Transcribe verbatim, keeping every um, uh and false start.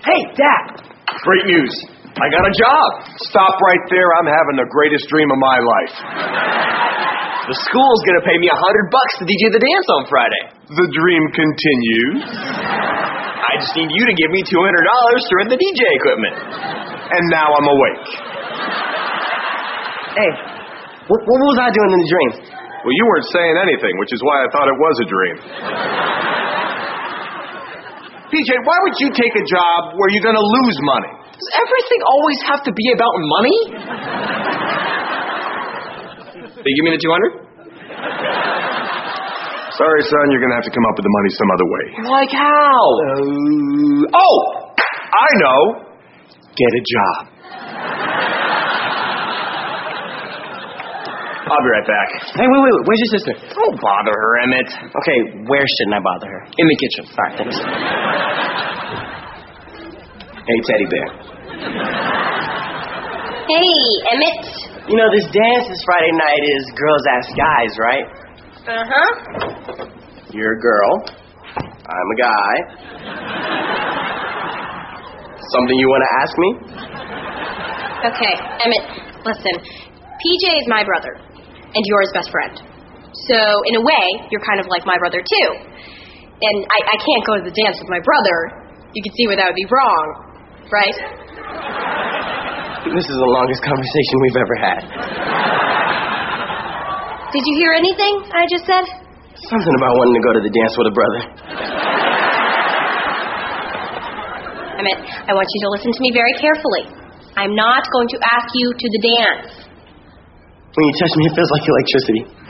Hey, Dad! Great news. I got a job. Stop right there. I'm having the greatest dream of my life. The school's gonna pay me a hundred bucks to D J the dance on Friday. The dream continues. I just need you to give me two hundred dollars to rent the D J equipment. And now I'm awake. Hey, what, what was I doing in the dream? Well, you weren't saying anything, which is why I thought it was a dream. P J, why would you take a job where you're going to lose money? Does everything always have to be about money? They give me the two hundred? Sorry, son, you're going to have to come up with the money some other way. Like how? Uh, oh, I know. Get a job. I'll be right back. Hey, wait, wait, wait. Where's your sister? Don't bother her, Emmett. Okay, where shouldn't I bother her? In the kitchen. All right, thanks. Hey, Teddy Bear. Hey, Emmett. You know, this dance this Friday night is Girls Ask Guys, right? Uh-huh. You're a girl. I'm a guy. Something you want to ask me? Okay, Emmett, listen. P J is my brother, and you're his best friend. So, in a way, you're kind of like my brother, too. And I, I can't go to the dance with my brother. You can see where that would be wrong, right? This is the longest conversation we've ever had. Did you hear anything I just said? Something about wanting to go to the dance with a brother. Emmett, I want you to listen to me very carefully. I'm not going to ask you to the dance. When you touch me, it feels like electricity.